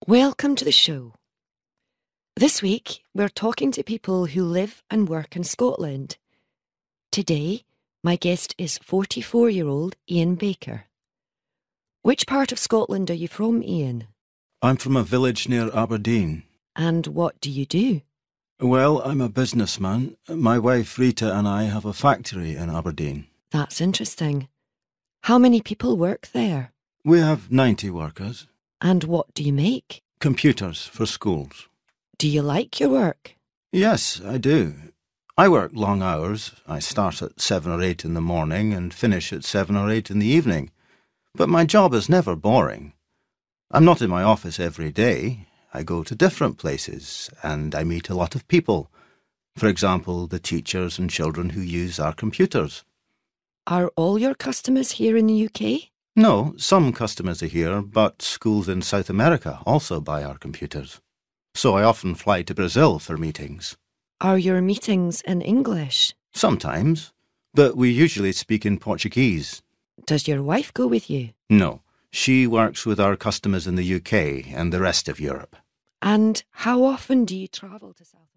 Welcome to the show. This week, we're talking to people who live and work in Scotland. Today, my guest is 44-year-old Ian Baker. Which part of Scotland are you from, Ian? I'm from a village near Aberdeen. And what do you do? Well, I'm a businessman. My wife Rita and I have a factory in Aberdeen. That's interesting. How many people work there? We have 90 workers. And what do you make? Computers for schools. Do you like your work? Yes, I do. I work long hours. I start at 7 or 8 in the morning and finish at 7 or 8 in the evening. But my job is never boring. I'm not in my office every day. I go to different places and I meet a lot of people. For example, the teachers and children who use our computers. Are all your customers here in the UK? No, some customers are here, but schools in South America also buy our computers. So I often fly to Brazil for meetings. Are your meetings in English? Sometimes, but we usually speak in Portuguese. Does your wife go with you? No, she works with our customers in the UK and the rest of Europe. And how often do you travel to South